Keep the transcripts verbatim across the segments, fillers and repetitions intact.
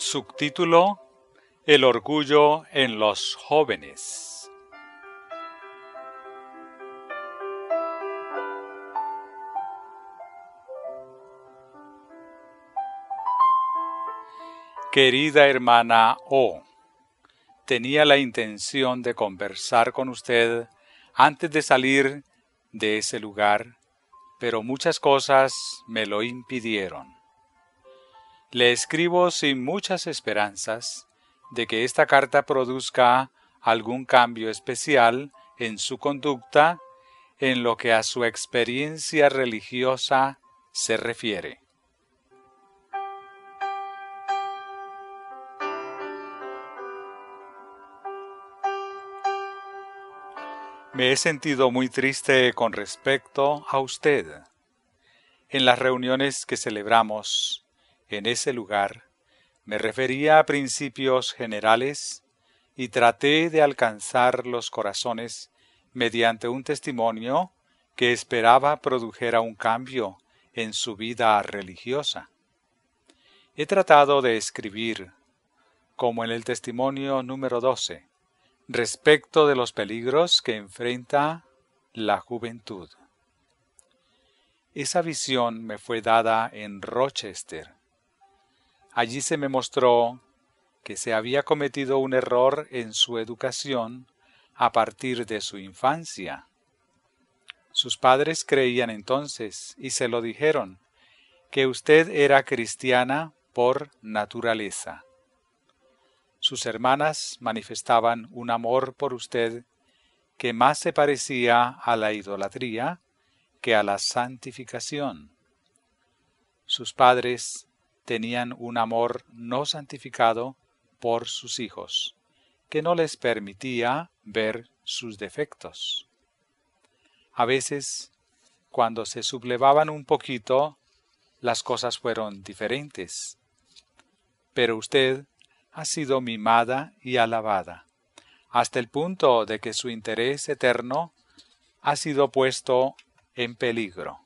Subtítulo: El orgullo en los jóvenes. Querida hermana O, tenía la intención de conversar con usted antes de salir de ese lugar, pero muchas cosas me lo impidieron. Le escribo sin muchas esperanzas de que esta carta produzca algún cambio especial en su conducta en lo que a su experiencia religiosa se refiere. Me he sentido muy triste con respecto a usted. En las reuniones que celebramos en ese lugar, me refería a principios generales y traté de alcanzar los corazones mediante un testimonio que esperaba produjera un cambio en su vida religiosa. He tratado de escribir, como en el testimonio número doce, respecto de los peligros que enfrenta la juventud. Esa visión me fue dada en Rochester. Allí se me mostró que se había cometido un error en su educación a partir de su infancia. Sus padres creían entonces, y se lo dijeron, que usted era cristiana por naturaleza. Sus hermanas manifestaban un amor por usted que más se parecía a la idolatría que a la santificación. Sus padres tenían un amor no santificado por sus hijos, que no les permitía ver sus defectos. A veces, cuando se sublevaban un poquito, las cosas fueron diferentes. Pero usted ha sido mimada y alabada, hasta el punto de que su interés eterno ha sido puesto en peligro.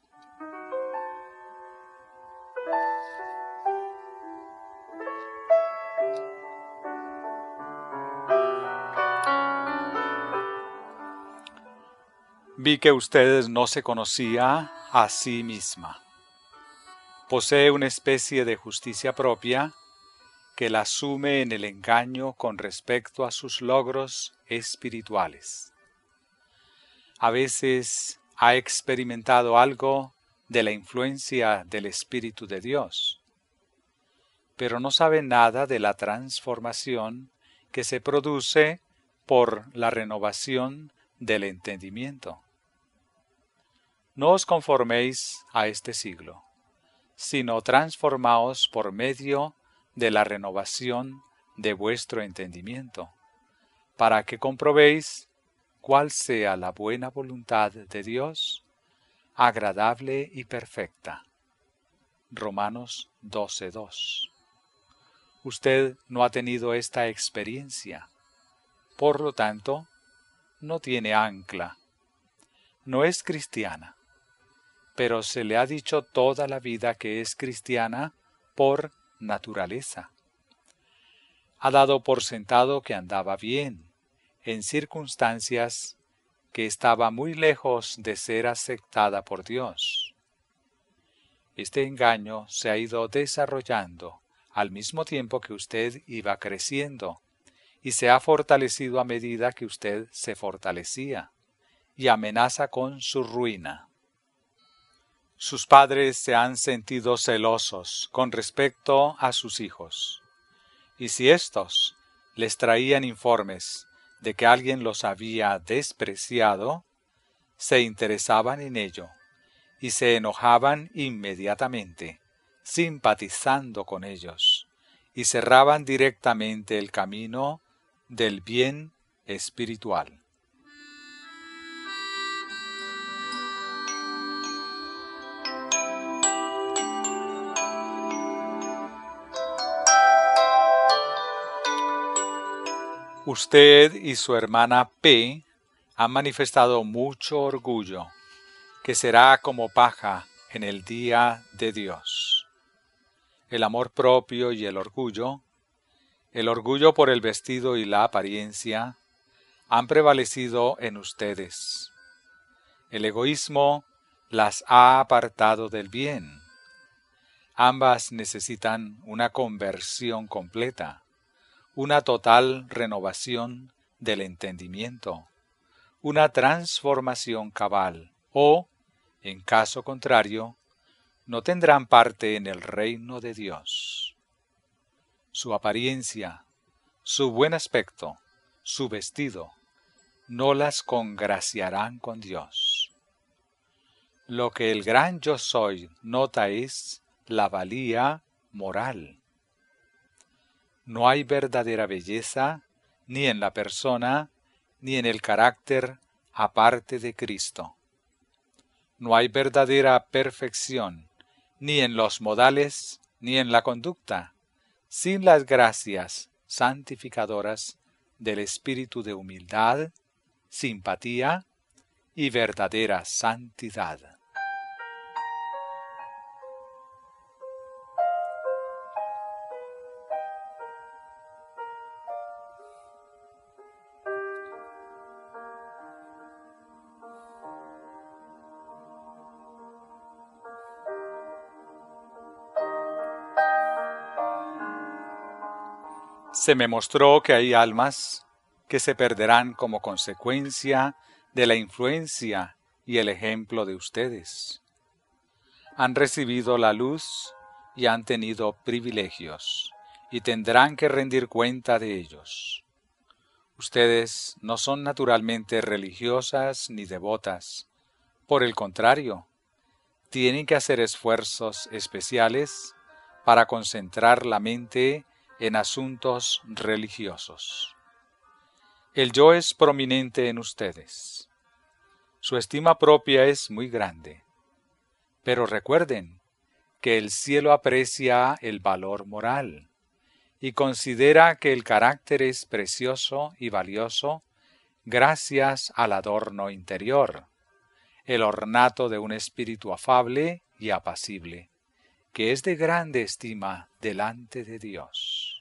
Vi que usted no se conocía a sí misma. Posee una especie de justicia propia que la sume en el engaño con respecto a sus logros espirituales. A veces ha experimentado algo de la influencia del Espíritu de Dios, pero no sabe nada de la transformación que se produce por la renovación del entendimiento. No os conforméis a este siglo, sino transformaos por medio de la renovación de vuestro entendimiento, para que comprobéis cuál sea la buena voluntad de Dios, agradable y perfecta. Romanos doce dos. Usted no ha tenido esta experiencia, por lo tanto, no tiene ancla. No es cristiana, pero se le ha dicho toda la vida que es cristiana por naturaleza. Ha dado por sentado que andaba bien, en circunstancias que estaba muy lejos de ser aceptada por Dios. Este engaño se ha ido desarrollando al mismo tiempo que usted iba creciendo, y se ha fortalecido a medida que usted se fortalecía, y amenaza con su ruina. Sus padres se han sentido celosos con respecto a sus hijos, y si éstos les traían informes de que alguien los había despreciado, se interesaban en ello, y se enojaban inmediatamente, simpatizando con ellos, y cerraban directamente el camino del bien espiritual. Usted y su hermana P han manifestado mucho orgullo, que será como paja en el día de Dios. El amor propio y el orgullo El orgullo por el vestido y la apariencia han prevalecido en ustedes. El egoísmo las ha apartado del bien. Ambas necesitan una conversión completa, una total renovación del entendimiento, una transformación cabal, o, en caso contrario, no tendrán parte en el reino de Dios. Su apariencia, su buen aspecto, su vestido, no las congraciarán con Dios. Lo que el gran Yo Soy nota es la valía moral. No hay verdadera belleza ni en la persona ni en el carácter aparte de Cristo. No hay verdadera perfección ni en los modales ni en la conducta, sin las gracias santificadoras del espíritu de humildad, simpatía y verdadera santidad. Se me mostró que hay almas que se perderán como consecuencia de la influencia y el ejemplo de ustedes. Han recibido la luz y han tenido privilegios, y tendrán que rendir cuenta de ellos. Ustedes no son naturalmente religiosas ni devotas. Por el contrario, tienen que hacer esfuerzos especiales para concentrar la mente en asuntos religiosos. El yo es prominente en ustedes. Su estima propia es muy grande. Pero recuerden que el cielo aprecia el valor moral y considera que el carácter es precioso y valioso gracias al adorno interior, el ornato de un espíritu afable y apacible, que es de grande estima delante de Dios.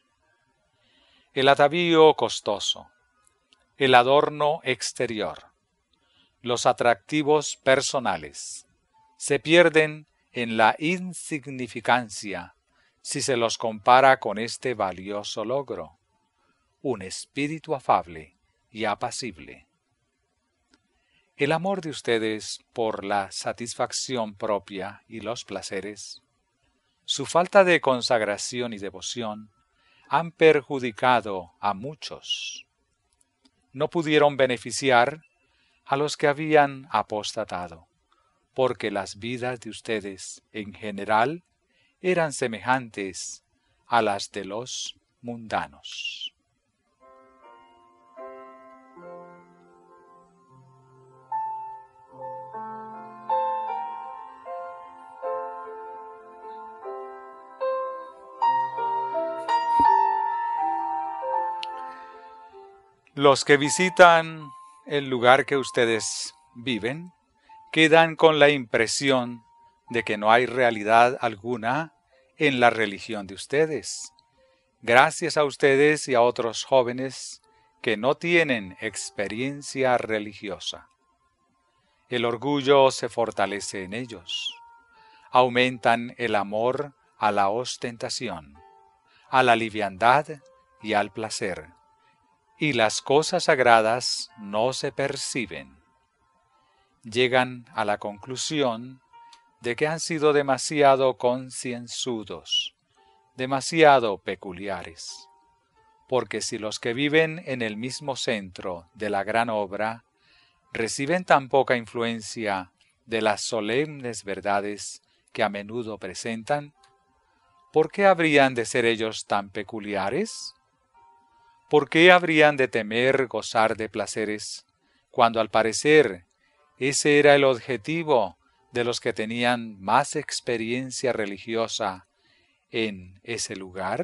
El atavío costoso, el adorno exterior, los atractivos personales, se pierden en la insignificancia si se los compara con este valioso logro, un espíritu afable y apacible. El amor de ustedes por la satisfacción propia y los placeres, su falta de consagración y devoción, han perjudicado a muchos. No pudieron beneficiar a los que habían apostatado, porque las vidas de ustedes en general eran semejantes a las de los mundanos. Los que visitan el lugar que ustedes viven quedan con la impresión de que no hay realidad alguna en la religión de ustedes, gracias a ustedes y a otros jóvenes que no tienen experiencia religiosa. El orgullo se fortalece en ellos. Aumentan el amor a la ostentación, a la liviandad y al placer. Y las cosas sagradas no se perciben. Llegan a la conclusión de que han sido demasiado concienzudos, demasiado peculiares, porque si los que viven en el mismo centro de la gran obra reciben tan poca influencia de las solemnes verdades que a menudo presentan, ¿por qué habrían de ser ellos tan peculiares? ¿Por qué habrían de temer gozar de placeres, cuando al parecer ese era el objetivo de los que tenían más experiencia religiosa en ese lugar?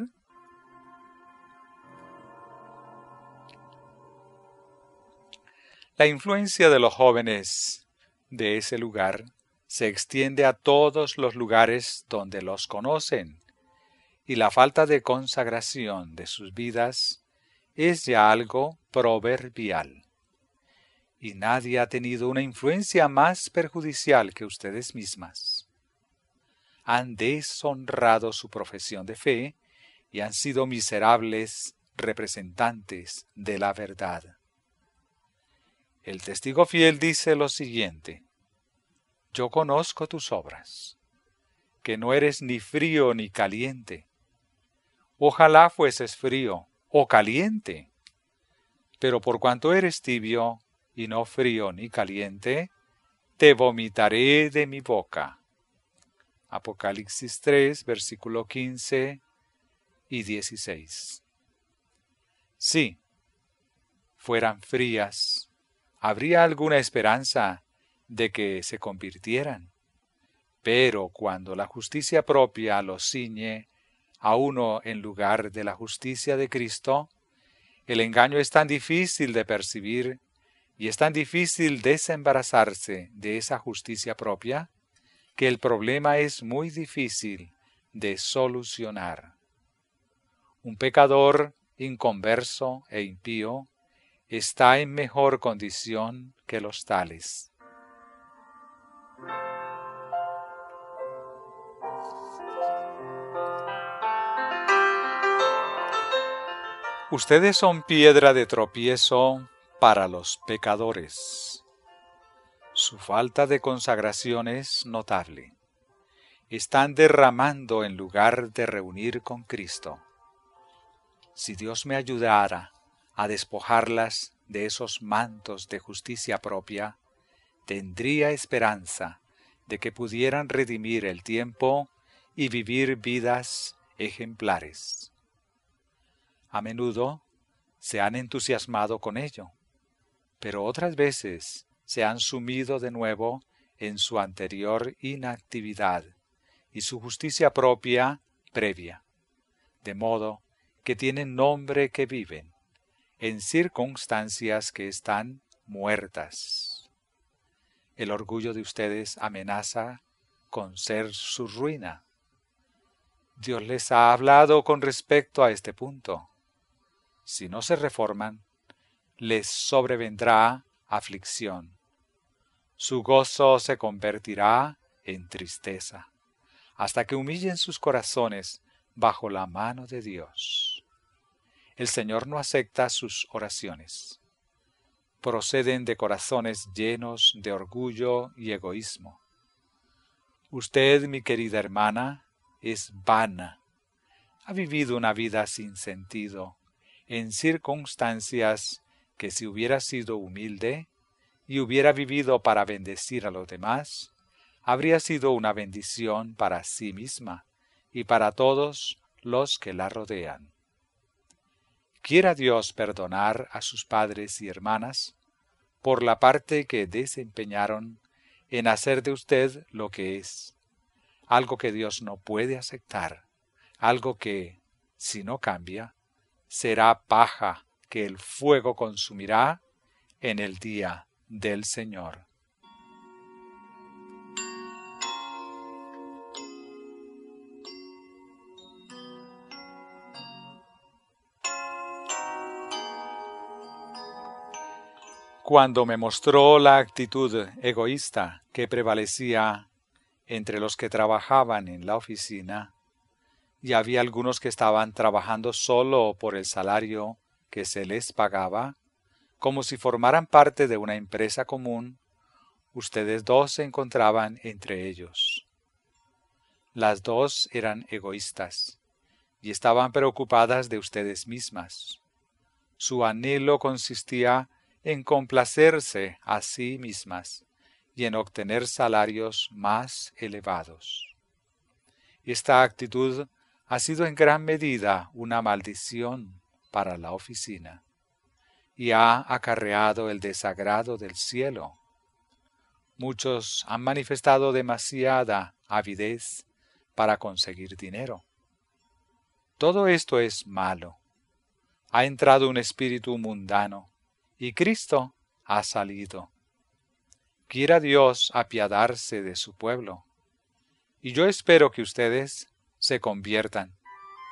La influencia de los jóvenes de ese lugar se extiende a todos los lugares donde los conocen, y la falta de consagración de sus vidas es ya algo proverbial. Y nadie ha tenido una influencia más perjudicial que ustedes mismas. Han deshonrado su profesión de fe y han sido miserables representantes de la verdad. El testigo fiel dice lo siguiente: yo conozco tus obras, que no eres ni frío ni caliente. Ojalá fueses frío o caliente, pero por cuanto eres tibio y no frío ni caliente, te vomitaré de mi boca. Apocalipsis tres, versículo quince y dieciséis. Si fueran frías, habría alguna esperanza de que se convirtieran. Pero cuando la justicia propia los ciñe a uno en lugar de la justicia de Cristo, el engaño es tan difícil de percibir y es tan difícil desembarazarse de esa justicia propia, que el problema es muy difícil de solucionar. Un pecador inconverso e impío está en mejor condición que los tales. Ustedes son piedra de tropiezo para los pecadores. Su falta de consagración es notable. Están derramando en lugar de reunir con Cristo. Si Dios me ayudara a despojarlas de esos mantos de justicia propia, tendría esperanza de que pudieran redimir el tiempo y vivir vidas ejemplares. A menudo se han entusiasmado con ello, pero otras veces se han sumido de nuevo en su anterior inactividad y su justicia propia previa, de modo que tienen nombre que viven, en circunstancias que están muertas. El orgullo de ustedes amenaza con ser su ruina. Dios les ha hablado con respecto a este punto. Si no se reforman, les sobrevendrá aflicción. Su gozo se convertirá en tristeza, hasta que humillen sus corazones bajo la mano de Dios. El Señor no acepta sus oraciones. Proceden de corazones llenos de orgullo y egoísmo. Usted, mi querida hermana, es vana. Ha vivido una vida sin sentido, en circunstancias que si hubiera sido humilde y hubiera vivido para bendecir a los demás, habría sido una bendición para sí misma y para todos los que la rodean. Quiera Dios perdonar a sus padres y hermanas por la parte que desempeñaron en hacer de usted lo que es, algo que Dios no puede aceptar, algo que, si no cambia, será paja que el fuego consumirá en el día del Señor. Cuando me mostró la actitud egoísta que prevalecía entre los que trabajaban en la oficina, y había algunos que estaban trabajando solo por el salario que se les pagaba, como si formaran parte de una empresa común, ustedes dos se encontraban entre ellos. Las dos eran egoístas y estaban preocupadas de ustedes mismas. Su anhelo consistía en complacerse a sí mismas y en obtener salarios más elevados. Esta actitud ha sido en gran medida una maldición para la oficina y ha acarreado el desagrado del cielo. Muchos han manifestado demasiada avidez para conseguir dinero. Todo esto es malo. Ha entrado un espíritu mundano y Cristo ha salido. Quiera Dios apiadarse de su pueblo. Y yo espero que ustedes se conviertan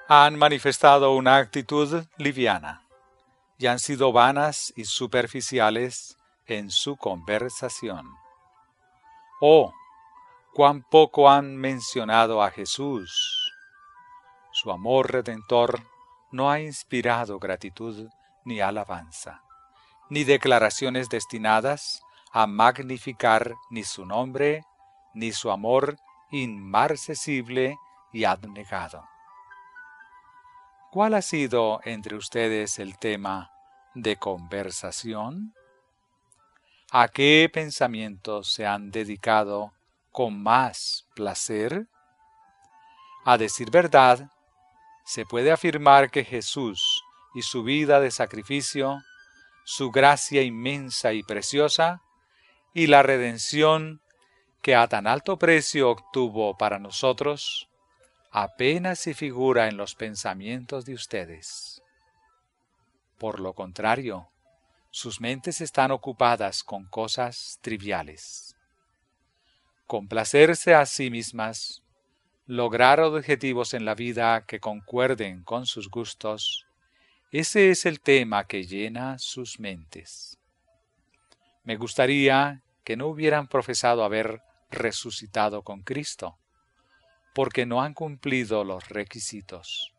han manifestado una actitud liviana y han sido vanas y superficiales en su conversación. Oh, cuán poco han mencionado a Jesús. Su amor redentor no ha inspirado gratitud ni alabanza, ni declaraciones destinadas a magnificar ni su nombre, ni su amor inmarcesible y abnegado. ¿Cuál ha sido entre ustedes el tema de conversación? ¿A qué pensamientos se han dedicado con más placer? A decir verdad, se puede afirmar que Jesús y su vida de sacrificio, su gracia inmensa y preciosa, y la redención que a tan alto precio obtuvo para nosotros, apenas se figura en los pensamientos de ustedes. Por lo contrario, sus mentes están ocupadas con cosas triviales. Complacerse a sí mismas, lograr objetivos en la vida que concuerden con sus gustos, ese es el tema que llena sus mentes. Me gustaría que no hubieran profesado haber resucitado con Cristo, porque no han cumplido los requisitos.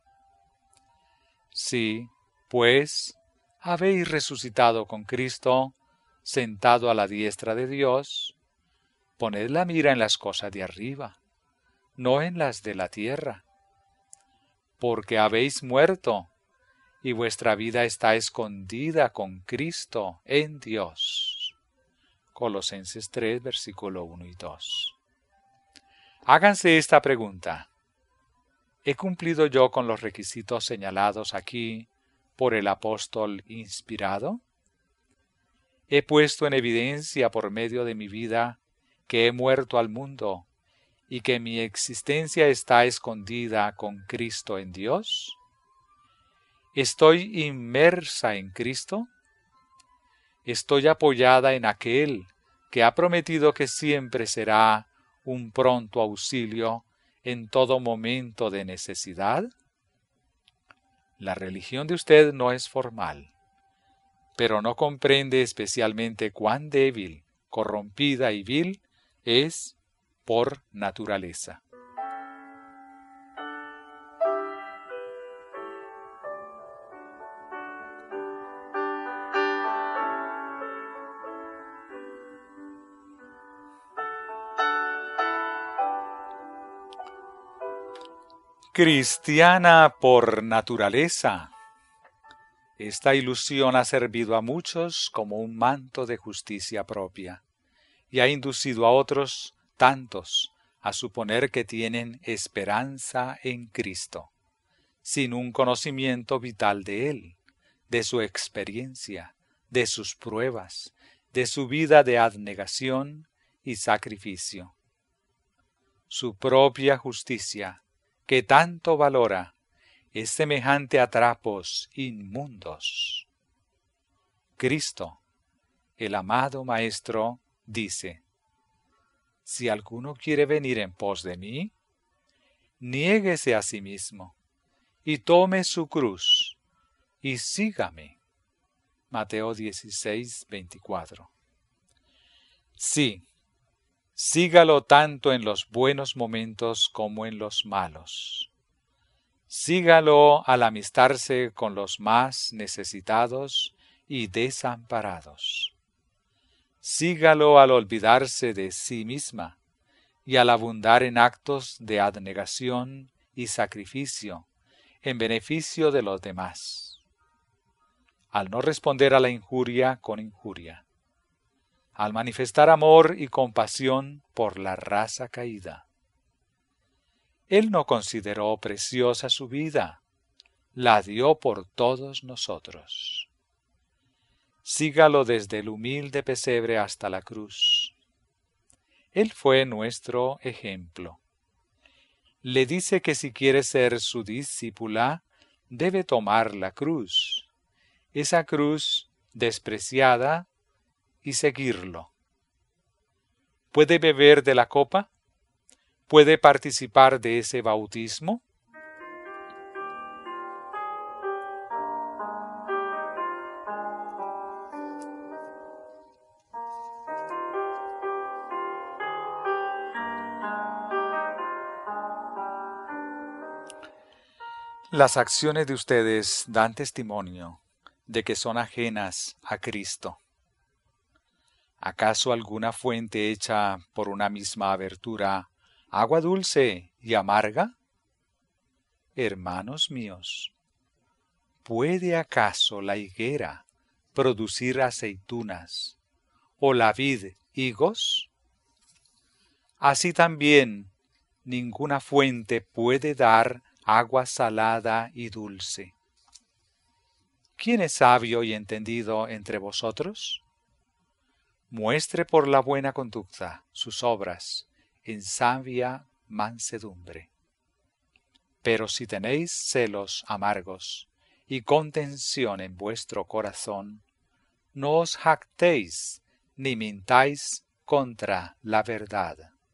Sí, pues, habéis resucitado con Cristo, sentado a la diestra de Dios, poned la mira en las cosas de arriba, no en las de la tierra, porque habéis muerto, y vuestra vida está escondida con Cristo en Dios. Colosenses tres, versículo uno y dos. Háganse esta pregunta: ¿he cumplido yo con los requisitos señalados aquí por el apóstol inspirado? ¿He puesto en evidencia por medio de mi vida que he muerto al mundo y que mi existencia está escondida con Cristo en Dios? ¿Estoy inmersa en Cristo? ¿Estoy apoyada en aquel que ha prometido que siempre será un pronto auxilio en todo momento de necesidad? La religión de usted no es formal, pero no comprende especialmente cuán débil, corrompida y vil es por naturaleza. Cristiana por naturaleza. Esta ilusión ha servido a muchos como un manto de justicia propia y ha inducido a otros tantos a suponer que tienen esperanza en Cristo, sin un conocimiento vital de Él, de su experiencia, de sus pruebas, de su vida de abnegación y sacrificio. Su propia justicia, que tanto valora, es semejante a trapos inmundos. Cristo, el amado Maestro, dice: si alguno quiere venir en pos de mí, niéguese a sí mismo, y tome su cruz, y sígame. Mateo dieciséis, veinticuatro. Sí, sígalo tanto en los buenos momentos como en los malos. Sígalo al amistarse con los más necesitados y desamparados. Sígalo al olvidarse de sí misma y al abundar en actos de abnegación y sacrificio en beneficio de los demás. Al no responder a la injuria con injuria. Al manifestar amor y compasión por la raza caída. Él no consideró preciosa su vida, la dio por todos nosotros. Sígalo desde el humilde pesebre hasta la cruz. Él fue nuestro ejemplo. Le dice que si quiere ser su discípula, debe tomar la cruz, esa cruz despreciada, y seguirlo. ¿Puede beber de la copa? ¿Puede participar de ese bautismo? Las acciones de ustedes dan testimonio de que son ajenas a Cristo. ¿Acaso alguna fuente hecha por una misma abertura, agua dulce y amarga? Hermanos míos, ¿puede acaso la higuera producir aceitunas o la vid higos? Así también ninguna fuente puede dar agua salada y dulce. ¿Quién es sabio y entendido entre vosotros? Muestre por la buena conducta sus obras en sabia mansedumbre. Pero si tenéis celos amargos y contención en vuestro corazón, no os jactéis ni mintáis contra la verdad.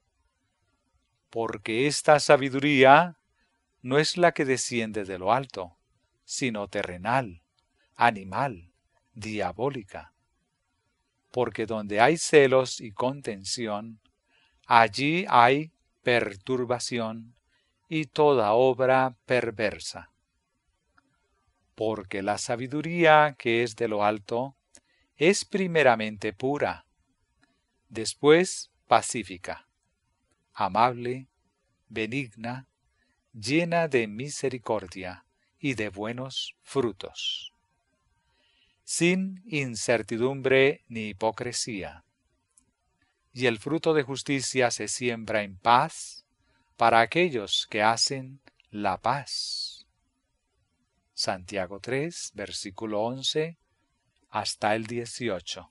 Porque esta sabiduría no es la que desciende de lo alto, sino terrenal, animal, diabólica. Porque donde hay celos y contención, allí hay perturbación y toda obra perversa. Porque la sabiduría que es de lo alto es primeramente pura, después pacífica, amable, benigna, llena de misericordia y de buenos frutos, sin incertidumbre ni hipocresía. Y el fruto de justicia se siembra en paz para aquellos que hacen la paz. Santiago tres, versículo once hasta el dieciocho.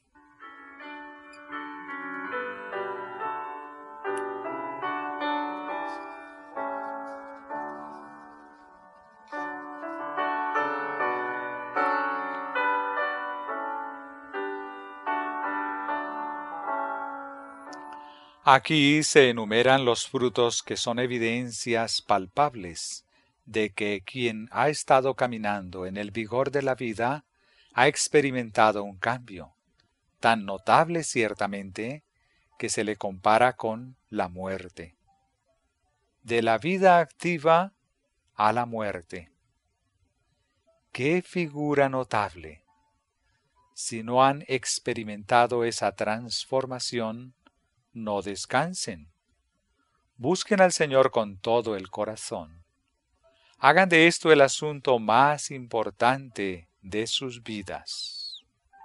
Aquí se enumeran los frutos que son evidencias palpables de que quien ha estado caminando en el vigor de la vida ha experimentado un cambio, tan notable ciertamente que se le compara con la muerte. De la vida activa a la muerte. ¡Qué figura notable! Si no han experimentado esa transformación, no descansen. Busquen al Señor con todo el corazón. Hagan de esto el asunto más importante de sus vidas.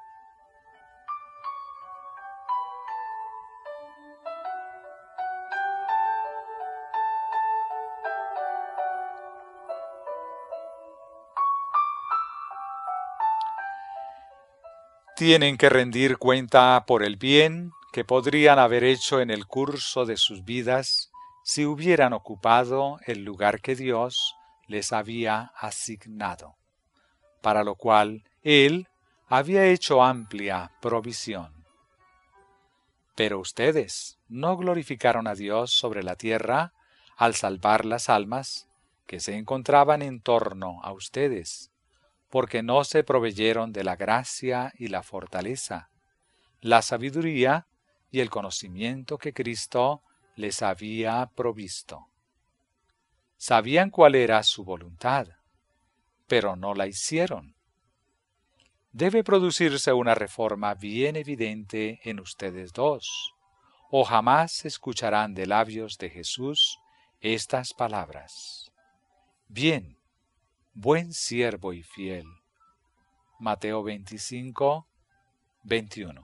Tienen que rendir cuenta por el bien que podrían haber hecho en el curso de sus vidas si hubieran ocupado el lugar que Dios les había asignado, para lo cual Él había hecho amplia provisión. Pero ustedes no glorificaron a Dios sobre la tierra al salvar las almas que se encontraban en torno a ustedes, porque no se proveyeron de la gracia y la fortaleza, la sabiduría y el conocimiento que Cristo les había provisto. Sabían cuál era su voluntad, pero no la hicieron. Debe producirse una reforma bien evidente en ustedes dos, o jamás escucharán de labios de Jesús estas palabras. Bien, buen siervo y fiel. Mateo veinticinco, veintiuno.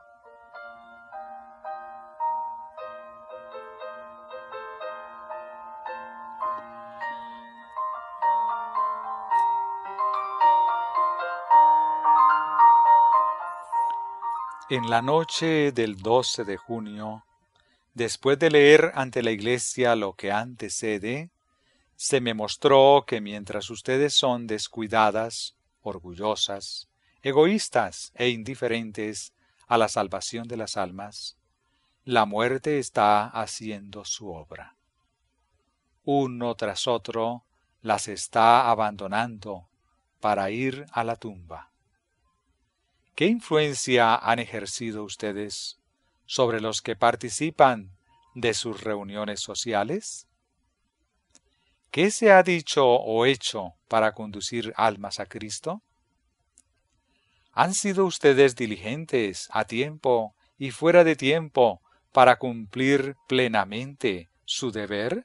En la noche del doce de junio, después de leer ante la iglesia lo que antecede, se me mostró que mientras ustedes son descuidadas, orgullosas, egoístas e indiferentes a la salvación de las almas, la muerte está haciendo su obra. Uno tras otro las está abandonando para ir a la tumba. ¿Qué influencia han ejercido ustedes sobre los que participan de sus reuniones sociales? ¿qué se ha dicho o hecho para conducir almas a Cristo? ¿Han sido ustedes diligentes a tiempo y fuera de tiempo para cumplir plenamente su deber?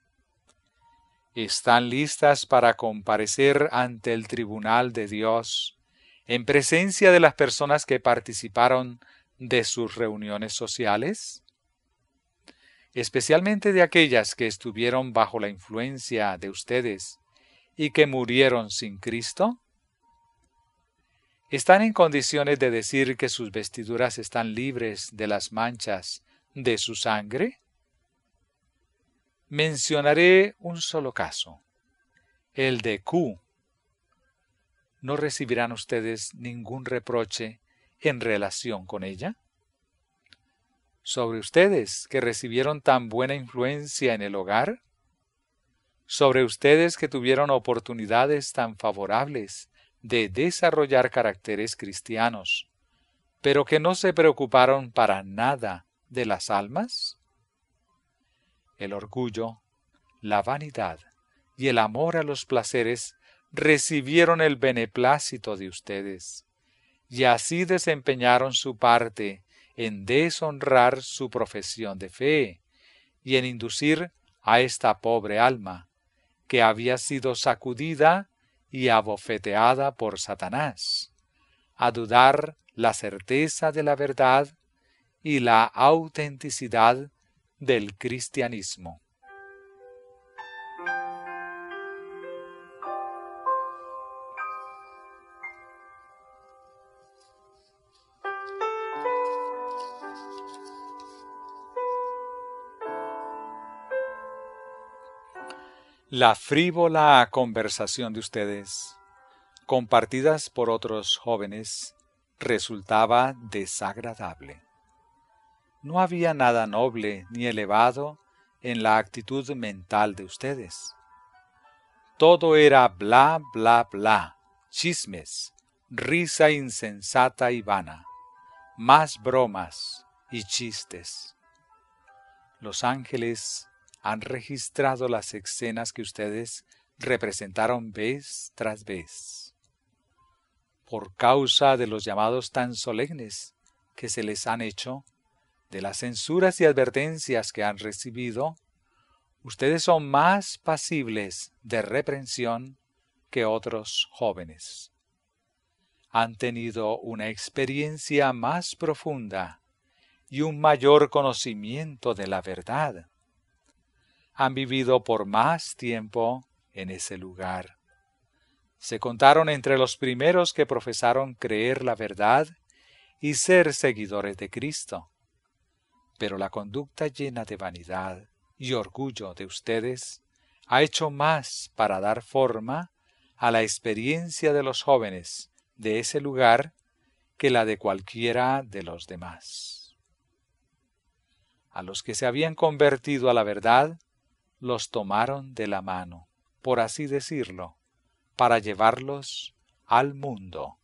¿Están listas para comparecer ante el tribunal de Dios en presencia de las personas que participaron de sus reuniones sociales? Especialmente de aquellas que estuvieron bajo la influencia de ustedes y que murieron sin Cristo. ¿Están en condiciones de decir que sus vestiduras están libres de las manchas de su sangre? Mencionaré un solo caso, el de Q. ¿No recibirán ustedes ningún reproche en relación con ella? ¿Sobre ustedes que recibieron tan buena influencia en el hogar? ¿Sobre ustedes que tuvieron oportunidades tan favorables de desarrollar caracteres cristianos, pero que no se preocuparon para nada de las almas? El orgullo, la vanidad y el amor a los placeres recibieron el beneplácito de ustedes, y así desempeñaron su parte en deshonrar su profesión de fe y en inducir a esta pobre alma, que había sido sacudida y abofeteada por Satanás, a dudar la certeza de la verdad y la autenticidad del cristianismo. La frívola conversación de ustedes, compartidas por otros jóvenes, resultaba desagradable. No había nada noble ni elevado en la actitud mental de ustedes. Todo era bla, bla, bla, chismes, risa insensata y vana, más bromas y chistes. Los ángeles han registrado las escenas que ustedes representaron vez tras vez. Por causa de los llamados tan solemnes que se les han hecho, de las censuras y advertencias que han recibido, ustedes son más pasibles de reprensión que otros jóvenes. Han tenido una experiencia más profunda y un mayor conocimiento de la verdad. Han vivido por más tiempo en ese lugar. Se contaron entre los primeros que profesaron creer la verdad y ser seguidores de Cristo. Pero la conducta llena de vanidad y orgullo de ustedes ha hecho más para dar forma a la experiencia de los jóvenes de ese lugar que la de cualquiera de los demás. A los que se habían convertido a la verdad, los tomaron de la mano, por así decirlo, para llevarlos al mundo.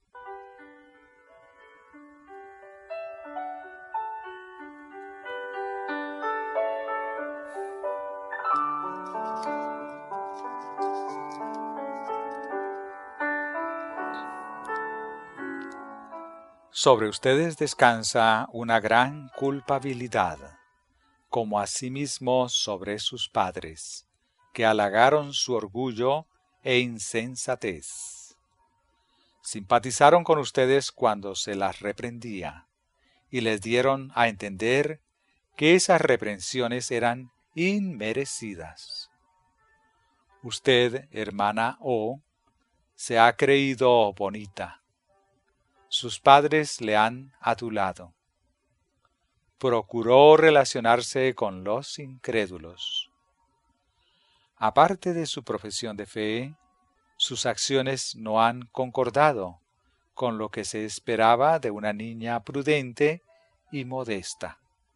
Sobre ustedes descansa una gran culpabilidad, como asimismo sobre sus padres, que halagaron su orgullo e insensatez. Simpatizaron con ustedes cuando se las reprendía, y les dieron a entender que esas reprensiones eran inmerecidas. Usted, hermana O, se ha creído bonita. Sus padres le han adulado. Procuró relacionarse con los incrédulos. Aparte de su profesión de fe, sus acciones no han concordado con lo que se esperaba de una niña prudente y modesta.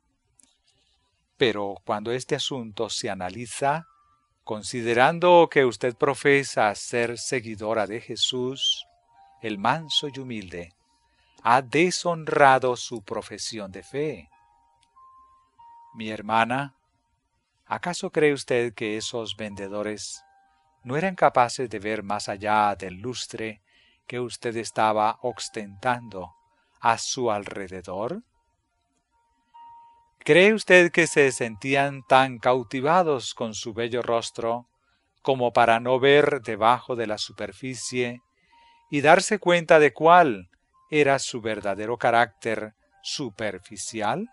Pero cuando este asunto se analiza, considerando que usted profesa ser seguidora de Jesús, el manso y humilde, ha deshonrado su profesión de fe. Mi hermana, ¿acaso cree usted que esos vendedores ¿no eran capaces de ver más allá del lustre que usted estaba ostentando a su alrededor? ¿Cree usted que se sentían tan cautivados con su bello rostro como para no ver debajo de la superficie y darse cuenta de cuál era su verdadero carácter superficial?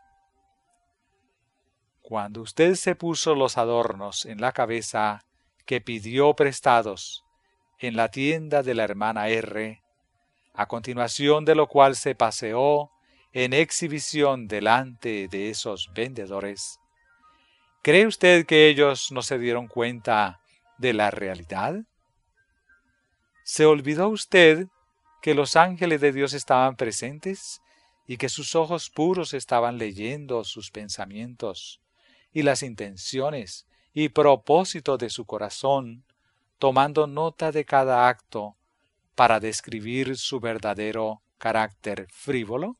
Cuando usted se puso los adornos en la cabeza que pidió prestados en la tienda de la hermana R, a continuación de lo cual se paseó en exhibición delante de esos vendedores, ¿cree usted que ellos no se dieron cuenta de la realidad? ¿Se olvidó usted que los ángeles de Dios estaban presentes y que sus ojos puros estaban leyendo sus pensamientos y las intenciones y propósitos de su corazón, tomando nota de cada acto para describir su verdadero carácter frívolo?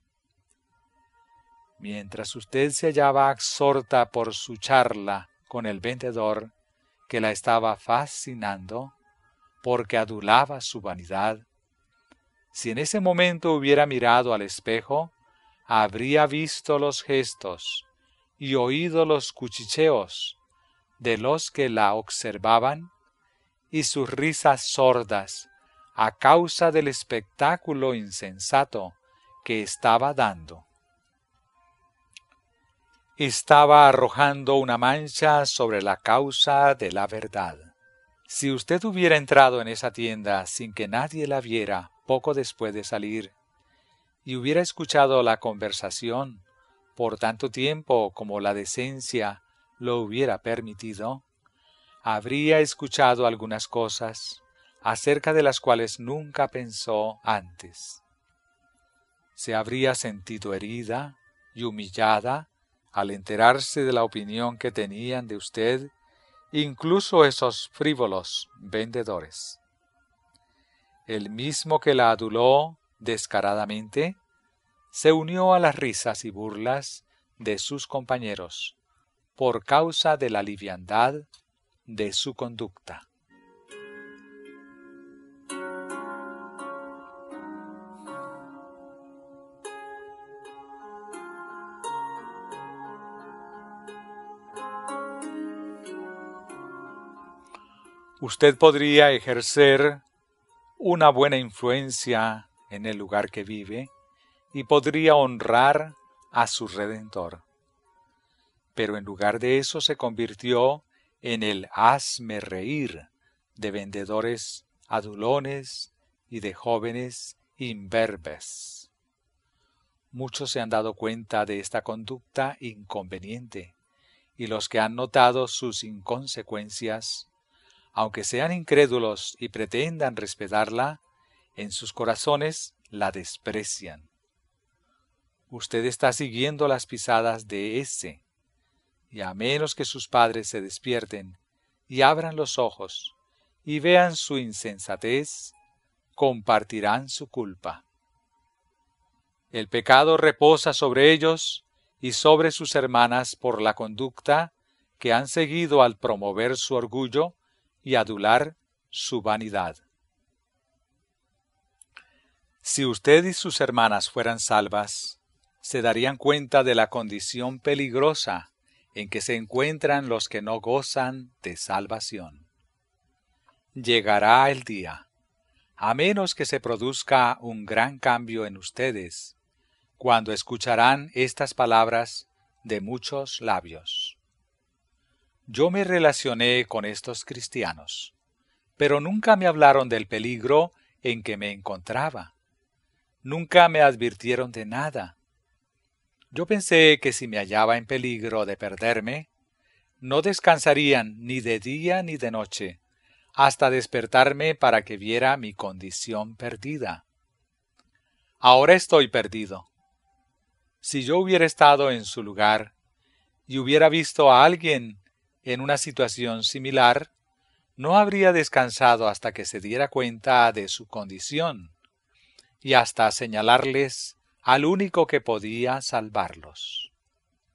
Mientras usted se hallaba absorta por su charla con el vendedor, que la estaba fascinando, porque adulaba su vanidad, si en ese momento hubiera mirado al espejo, habría visto los gestos y oído los cuchicheos de los que la observaban y sus risas sordas a causa del espectáculo insensato que estaba dando. Estaba arrojando una mancha sobre la causa de la verdad. Si usted hubiera entrado en esa tienda sin que nadie la viera poco después de salir, y hubiera escuchado la conversación por tanto tiempo como la decencia lo hubiera permitido, habría escuchado algunas cosas acerca de las cuales nunca pensó antes. Se habría sentido herida y humillada al enterarse de la opinión que tenían de usted, incluso esos frívolos vendedores. El mismo que la aduló descaradamente, se unió a las risas y burlas de sus compañeros por causa de la liviandad de su conducta. Usted podría ejercer una buena influencia en el lugar que vive y podría honrar a su Redentor. Pero en lugar de eso se convirtió en el hazme reír de vendedores adulones y de jóvenes imberbes. Muchos se han dado cuenta de esta conducta inconveniente, y los que han notado sus inconsecuencias, aunque sean incrédulos y pretendan respetarla, en sus corazones la desprecian. Usted está siguiendo las pisadas de ese, y a menos que sus padres se despierten y abran los ojos y vean su insensatez, compartirán su culpa. El pecado reposa sobre ellos y sobre sus hermanas por la conducta que han seguido al promover su orgullo y adular su vanidad. Si usted y sus hermanas fueran salvas, se darían cuenta de la condición peligrosa en que se encuentran los que no gozan de salvación. Llegará el día, a menos que se produzca un gran cambio en ustedes, cuando escucharán estas palabras de muchos labios. Yo me relacioné con estos cristianos, pero nunca me hablaron del peligro en que me encontraba. Nunca me advirtieron de nada. Yo pensé que si me hallaba en peligro de perderme, no descansarían ni de día ni de noche, hasta despertarme para que viera mi condición perdida. Ahora estoy perdido. Si yo hubiera estado en su lugar y hubiera visto a alguien en una situación similar, no habría descansado hasta que se diera cuenta de su condición y hasta señalarles al único que podía salvarlos.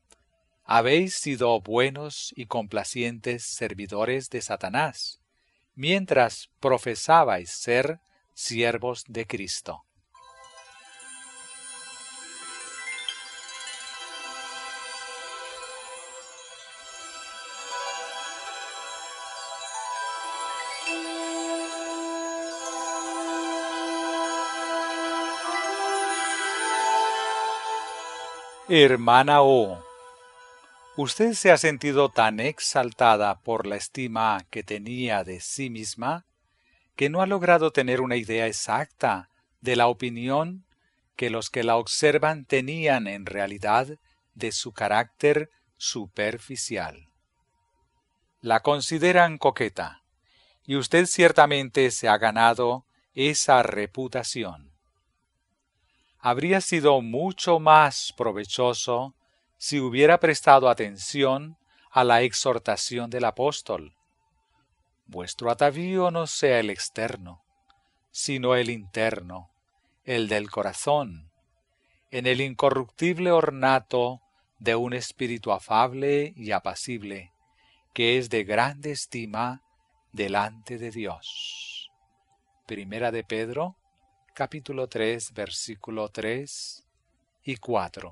Habéis sido buenos y complacientes servidores de Satanás, mientras profesabais ser siervos de Cristo. Hermana O, ¿usted se ha sentido tan exaltada por la estima que tenía de sí misma que no ha logrado tener una idea exacta de la opinión que los que la observan tenían en realidad de su carácter superficial? La consideran coqueta, y usted ciertamente se ha ganado esa reputación. Habría sido mucho más provechoso si hubiera prestado atención a la exhortación del apóstol. Vuestro atavío no sea el externo, sino el interno, el del corazón, en el incorruptible ornato de un espíritu afable y apacible, que es de grande estima delante de Dios. Primera de Pedro, capítulo tres, versículo tres y cuatro.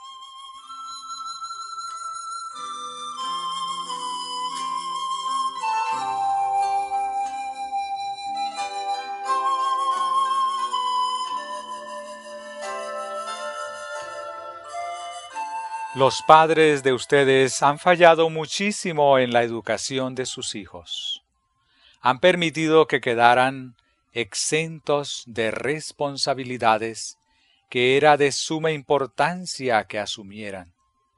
Los padres de ustedes han fallado muchísimo en la educación de sus hijos. Han permitido que quedaran exentos de responsabilidades que era de suma importancia que asumieran.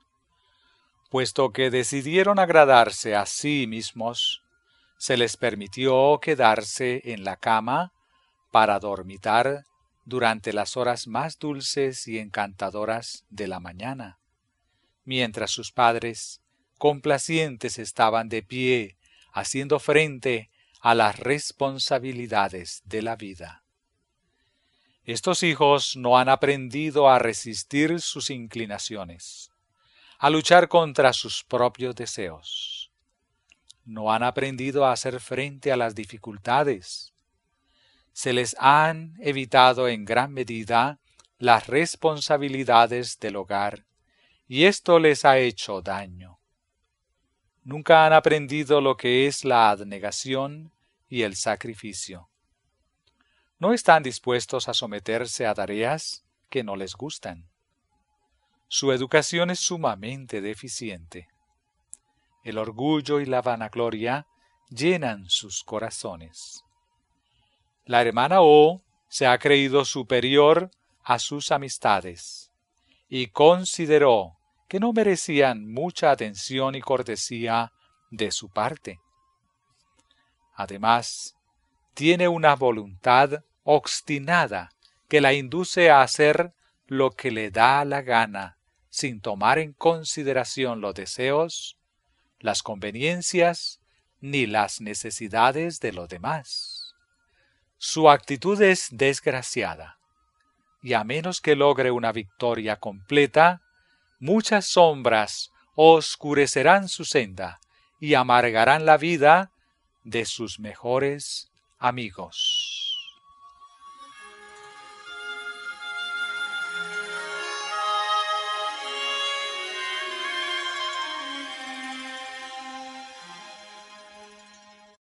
Puesto que decidieron agradarse a sí mismos, se les permitió quedarse en la cama para dormitar durante las horas más dulces y encantadoras de la mañana, mientras sus padres, complacientes, estaban de pie, haciendo frente a las responsabilidades de la vida. Estos hijos no han aprendido a resistir sus inclinaciones, a luchar contra sus propios deseos. No han aprendido a hacer frente a las dificultades. Se les han evitado en gran medida las responsabilidades del hogar, y esto les ha hecho daño. Nunca han aprendido lo que es la abnegación y el sacrificio. No están dispuestos a someterse a tareas que no les gustan. Su educación es sumamente deficiente. El orgullo y la vanagloria llenan sus corazones. La hermana O se ha creído superior a sus amistades y consideró que no merecían mucha atención y cortesía de su parte. Además, tiene una voluntad obstinada que la induce a hacer lo que le da la gana, sin tomar en consideración los deseos, las conveniencias, ni las necesidades de los demás. Su actitud es desgraciada, y a menos que logre una victoria completa, muchas sombras oscurecerán su senda y amargarán la vida de sus mejores amigos.